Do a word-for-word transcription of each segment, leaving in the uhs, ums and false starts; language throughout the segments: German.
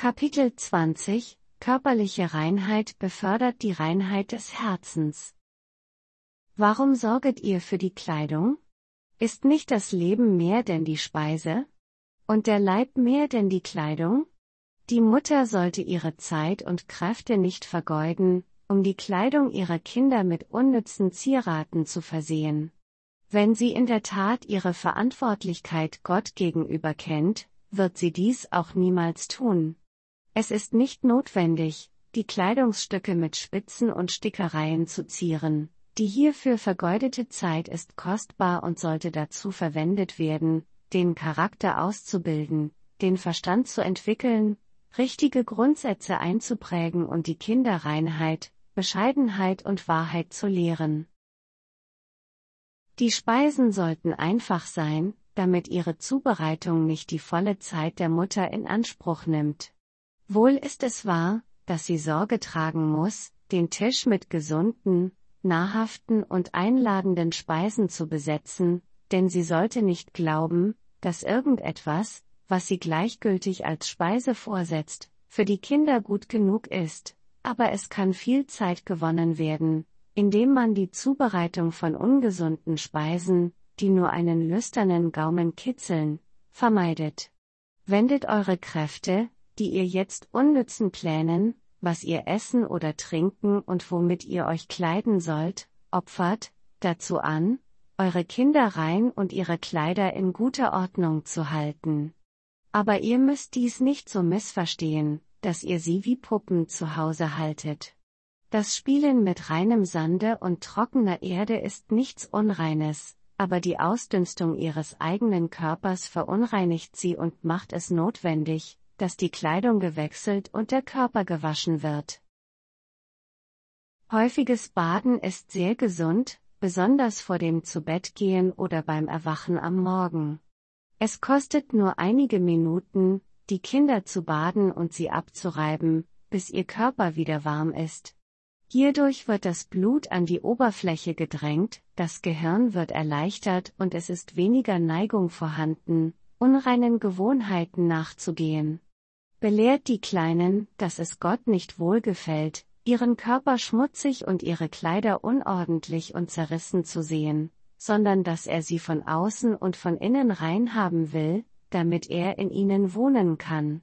Kapitel zwanzig Körperliche Reinheit befördert die Reinheit des Herzens. Warum sorget ihr für die Kleidung? Ist nicht das Leben mehr denn die Speise? Und der Leib mehr denn die Kleidung? Die Mutter sollte ihre Zeit und Kräfte nicht vergeuden, um die Kleidung ihrer Kinder mit unnützen Zieraten zu versehen. Wenn sie in der Tat ihre Verantwortlichkeit Gott gegenüber kennt, wird sie dies auch niemals tun. Es ist nicht notwendig, die Kleidungsstücke mit Spitzen und Stickereien zu zieren. Die hierfür vergeudete Zeit ist kostbar und sollte dazu verwendet werden, den Charakter auszubilden, den Verstand zu entwickeln, richtige Grundsätze einzuprägen und die Kinder Reinheit, Bescheidenheit und Wahrheit zu lehren. Die Speisen sollten einfach sein, damit ihre Zubereitung nicht die volle Zeit der Mutter in Anspruch nimmt. Wohl ist es wahr, dass sie Sorge tragen muss, den Tisch mit gesunden, nahrhaften und einladenden Speisen zu besetzen, denn sie sollte nicht glauben, dass irgendetwas, was sie gleichgültig als Speise vorsetzt, für die Kinder gut genug ist, aber es kann viel Zeit gewonnen werden, indem man die Zubereitung von ungesunden Speisen, die nur einen lüsternen Gaumen kitzeln, vermeidet. Wendet eure Kräfte, die ihr jetzt unnützen Plänen, was ihr essen oder trinken und womit ihr euch kleiden sollt, opfert, dazu an, eure Kinder rein und ihre Kleider in guter Ordnung zu halten. Aber ihr müsst dies nicht so missverstehen, dass ihr sie wie Puppen zu Hause haltet. Das Spielen mit reinem Sande und trockener Erde ist nichts Unreines, aber die Ausdünstung ihres eigenen Körpers verunreinigt sie und macht es notwendig, dass die Kleidung gewechselt und der Körper gewaschen wird. Häufiges Baden ist sehr gesund, besonders vor dem Zubettgehen oder beim Erwachen am Morgen. Es kostet nur einige Minuten, die Kinder zu baden und sie abzureiben, bis ihr Körper wieder warm ist. Hierdurch wird das Blut an die Oberfläche gedrängt, das Gehirn wird erleichtert und es ist weniger Neigung vorhanden, unreinen Gewohnheiten nachzugehen. Belehrt die Kleinen, dass es Gott nicht wohlgefällt, ihren Körper schmutzig und ihre Kleider unordentlich und zerrissen zu sehen, sondern dass er sie von außen und von innen rein haben will, damit er in ihnen wohnen kann.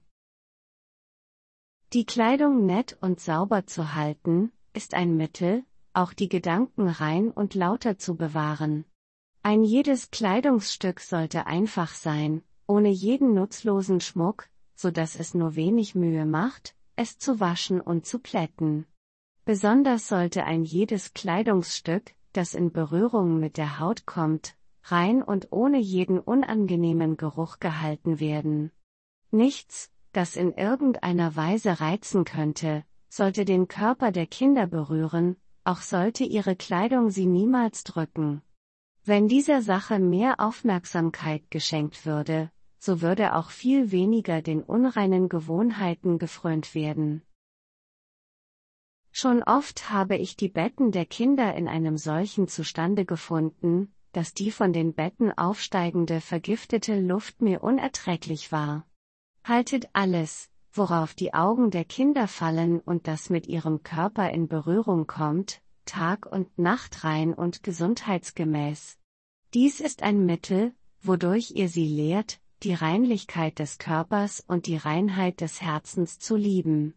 Die Kleidung nett und sauber zu halten, ist ein Mittel, auch die Gedanken rein und lauter zu bewahren. Ein jedes Kleidungsstück sollte einfach sein, ohne jeden nutzlosen Schmuck, so dass es nur wenig Mühe macht, es zu waschen und zu plätten. Besonders sollte ein jedes Kleidungsstück, das in Berührung mit der Haut kommt, rein und ohne jeden unangenehmen Geruch gehalten werden. Nichts, das in irgendeiner Weise reizen könnte, sollte den Körper der Kinder berühren, auch sollte ihre Kleidung sie niemals drücken. Wenn dieser Sache mehr Aufmerksamkeit geschenkt würde, so würde auch viel weniger den unreinen Gewohnheiten gefrönt werden. Schon oft habe ich die Betten der Kinder in einem solchen Zustande gefunden, dass die von den Betten aufsteigende vergiftete Luft mir unerträglich war. Haltet alles, worauf die Augen der Kinder fallen und das mit ihrem Körper in Berührung kommt, Tag und Nacht rein und gesundheitsgemäß. Dies ist ein Mittel, wodurch ihr sie lehrt, die Reinlichkeit des Körpers und die Reinheit des Herzens zu lieben.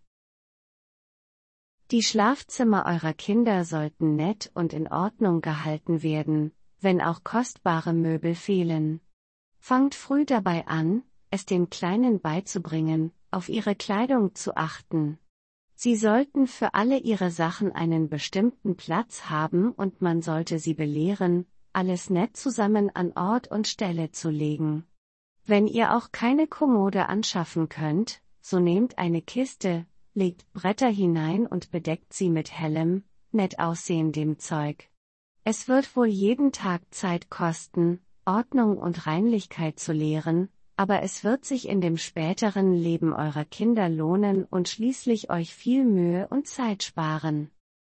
Die Schlafzimmer eurer Kinder sollten nett und in Ordnung gehalten werden, wenn auch kostbare Möbel fehlen. Fangt früh dabei an, es den Kleinen beizubringen, auf ihre Kleidung zu achten. Sie sollten für alle ihre Sachen einen bestimmten Platz haben und man sollte sie belehren, alles nett zusammen an Ort und Stelle zu legen. Wenn ihr auch keine Kommode anschaffen könnt, so nehmt eine Kiste, legt Bretter hinein und bedeckt sie mit hellem, nett aussehendem Zeug. Es wird wohl jeden Tag Zeit kosten, Ordnung und Reinlichkeit zu lehren, aber es wird sich in dem späteren Leben eurer Kinder lohnen und schließlich euch viel Mühe und Zeit sparen.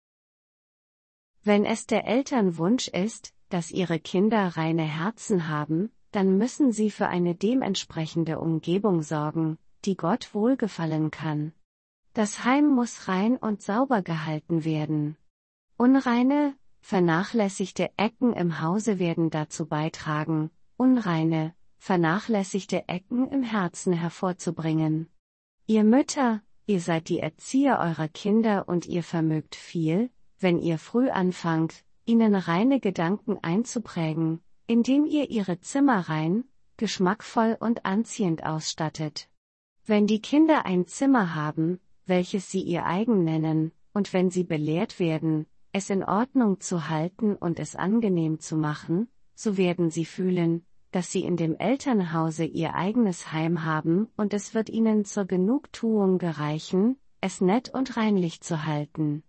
Wenn es der Eltern Wunsch ist, dass ihre Kinder reine Herzen haben, dann müssen sie für eine dementsprechende Umgebung sorgen, die Gott wohlgefallen kann. Das Heim muss rein und sauber gehalten werden. Unreine, vernachlässigte Ecken im Hause werden dazu beitragen, unreine, vernachlässigte Ecken im Herzen hervorzubringen. Ihr Mütter, ihr seid die Erzieher eurer Kinder und ihr vermögt viel, wenn ihr früh anfangt, ihnen reine Gedanken einzuprägen, indem ihr ihre Zimmer rein, geschmackvoll und anziehend ausstattet. Wenn die Kinder ein Zimmer haben, welches sie ihr eigen nennen, und wenn sie belehrt werden, es in Ordnung zu halten und es angenehm zu machen, so werden sie fühlen, dass sie in dem Elternhause ihr eigenes Heim haben und es wird ihnen zur Genugtuung gereichen, es nett und reinlich zu halten.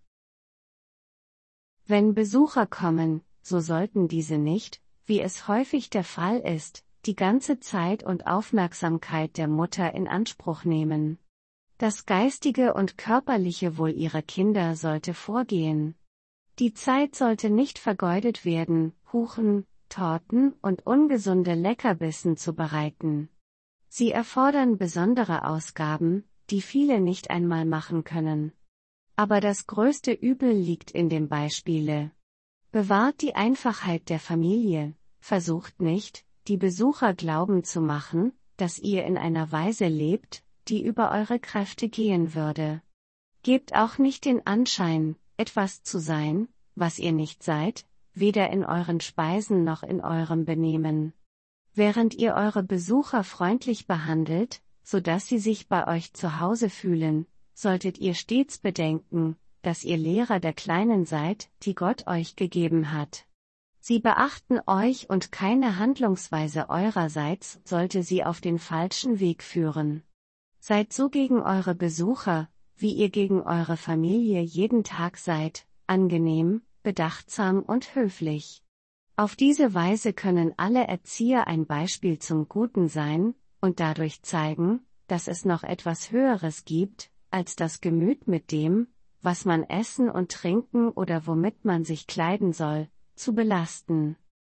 Wenn Besucher kommen, so sollten diese nicht, wie es häufig der Fall ist, die ganze Zeit und Aufmerksamkeit der Mutter in Anspruch nehmen. Das geistige und körperliche Wohl ihrer Kinder sollte vorgehen. Die Zeit sollte nicht vergeudet werden, Kuchen, Torten und ungesunde Leckerbissen zu bereiten. Sie erfordern besondere Ausgaben, die viele nicht einmal machen können. Aber das größte Übel liegt in dem Beispiele. Bewahrt die Einfachheit der Familie, versucht nicht, die Besucher glauben zu machen, dass ihr in einer Weise lebt, die über eure Kräfte gehen würde. Gebt auch nicht den Anschein, etwas zu sein, was ihr nicht seid, weder in euren Speisen noch in eurem Benehmen. Während ihr eure Besucher freundlich behandelt, so dass sie sich bei euch zu Hause fühlen, solltet ihr stets bedenken, dass ihr Lehrer der Kleinen seid, die Gott euch gegeben hat. Sie beachten euch und keine Handlungsweise eurerseits sollte sie auf den falschen Weg führen. Seid so gegen eure Besucher, wie ihr gegen eure Familie jeden Tag seid, angenehm, bedachtsam und höflich. Auf diese Weise können alle Erzieher ein Beispiel zum Guten sein, und dadurch zeigen, dass es noch etwas Höheres gibt, als das Gemüt mit dem, was man essen und trinken oder womit man sich kleiden soll, zu belasten.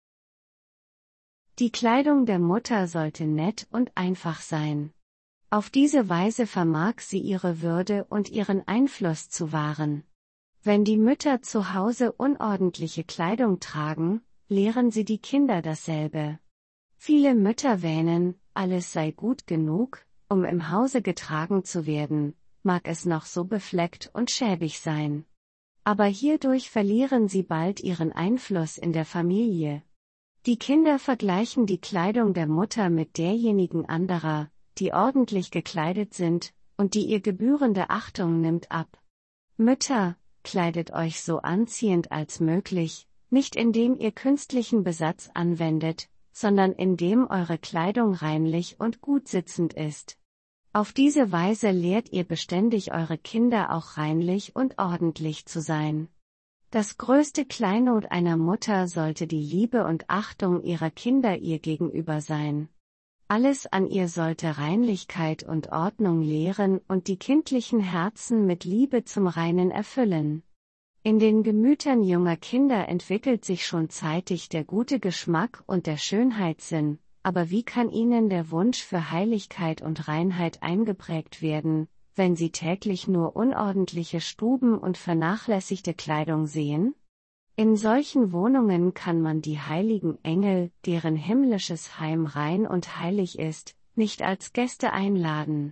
Die Kleidung der Mutter sollte nett und einfach sein. Auf diese Weise vermag sie ihre Würde und ihren Einfluss zu wahren. Wenn die Mütter zu Hause unordentliche Kleidung tragen, lehren sie die Kinder dasselbe. Viele Mütter wähnen, alles sei gut genug, um im Hause getragen zu werden, mag es noch so befleckt und schäbig sein. Aber hierdurch verlieren sie bald ihren Einfluss in der Familie. Die Kinder vergleichen die Kleidung der Mutter mit derjenigen anderer, die ordentlich gekleidet sind, und die ihr gebührende Achtung nimmt ab. Mütter, kleidet euch so anziehend als möglich, nicht indem ihr künstlichen Besatz anwendet, sondern indem eure Kleidung reinlich und gut sitzend ist. Auf diese Weise lehrt ihr beständig eure Kinder auch reinlich und ordentlich zu sein. Das größte Kleinod einer Mutter sollte die Liebe und Achtung ihrer Kinder ihr gegenüber sein. Alles an ihr sollte Reinlichkeit und Ordnung lehren und die kindlichen Herzen mit Liebe zum Reinen erfüllen. In den Gemütern junger Kinder entwickelt sich schon zeitig der gute Geschmack und der Schönheitssinn, aber wie kann ihnen der Wunsch für Heiligkeit und Reinheit eingeprägt werden, wenn sie täglich nur unordentliche Stuben und vernachlässigte Kleidung sehen? In solchen Wohnungen kann man die heiligen Engel, deren himmlisches Heim rein und heilig ist, nicht als Gäste einladen.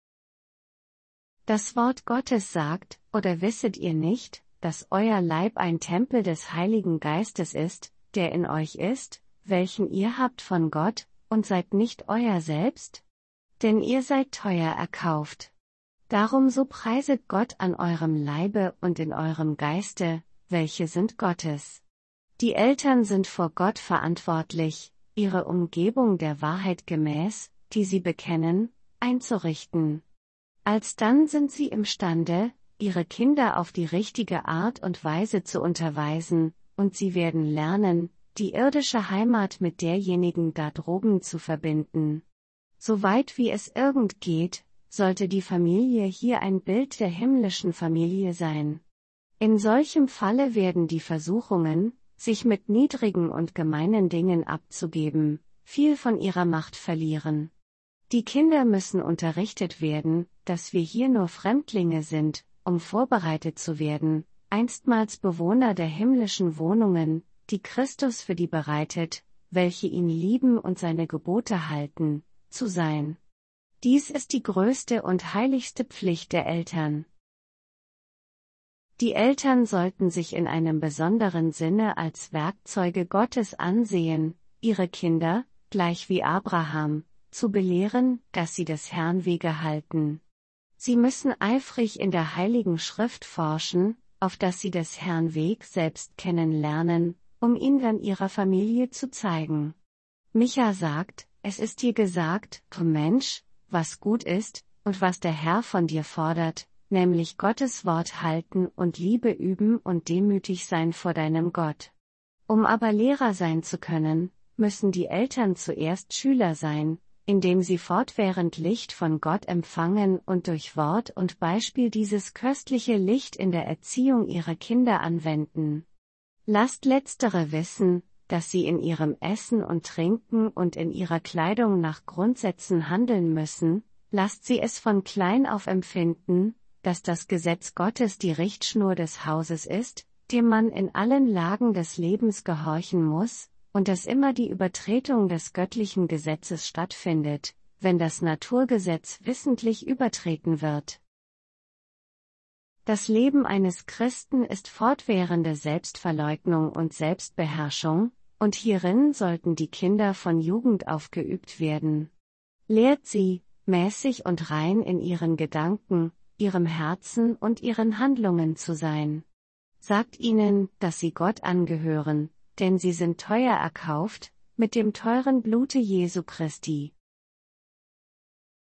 Das Wort Gottes sagt, oder wisset ihr nicht, dass euer Leib ein Tempel des Heiligen Geistes ist, der in euch ist, welchen ihr habt von Gott, und seid nicht euer selbst? Denn ihr seid teuer erkauft. Darum so preiset Gott an eurem Leibe und in eurem Geiste, welche sind Gottes. Die Eltern sind vor Gott verantwortlich, ihre Umgebung der Wahrheit gemäß, die sie bekennen, einzurichten. Alsdann sind sie imstande, ihre Kinder auf die richtige Art und Weise zu unterweisen, und sie werden lernen, die irdische Heimat mit derjenigen da droben zu verbinden. Soweit wie es irgend geht, sollte die Familie hier ein Bild der himmlischen Familie sein. In solchem Falle werden die Versuchungen, sich mit niedrigen und gemeinen Dingen abzugeben, viel von ihrer Macht verlieren. Die Kinder müssen unterrichtet werden, dass wir hier nur Fremdlinge sind, um vorbereitet zu werden, einstmals Bewohner der himmlischen Wohnungen, die Christus für die bereitet, welche ihn lieben und seine Gebote halten, zu sein. Dies ist die größte und heiligste Pflicht der Eltern. Die Eltern sollten sich in einem besonderen Sinne als Werkzeuge Gottes ansehen, ihre Kinder, gleich wie Abraham, zu belehren, dass sie des Herrn Wege halten. Sie müssen eifrig in der Heiligen Schrift forschen, auf dass sie des Herrn Weg selbst kennenlernen, um ihn dann ihrer Familie zu zeigen. Micha sagt, es ist dir gesagt, du Mensch, was gut ist, und was der Herr von dir fordert, nämlich Gottes Wort halten und Liebe üben und demütig sein vor deinem Gott. Um aber Lehrer sein zu können, müssen die Eltern zuerst Schüler sein, indem sie fortwährend Licht von Gott empfangen und durch Wort und Beispiel dieses köstliche Licht in der Erziehung ihrer Kinder anwenden. Lasst letztere wissen, dass sie in ihrem Essen und Trinken und in ihrer Kleidung nach Grundsätzen handeln müssen, lasst sie es von klein auf empfinden, dass das Gesetz Gottes die Richtschnur des Hauses ist, dem man in allen Lagen des Lebens gehorchen muss, und dass immer die Übertretung des göttlichen Gesetzes stattfindet, wenn das Naturgesetz wissentlich übertreten wird. Das Leben eines Christen ist fortwährende Selbstverleugnung und Selbstbeherrschung, und hierin sollten die Kinder von Jugend auf geübt werden. Lehrt sie, mäßig und rein in ihren Gedanken, ihrem Herzen und ihren Handlungen zu sein. Sagt ihnen, dass sie Gott angehören, denn sie sind teuer erkauft, mit dem teuren Blute Jesu Christi.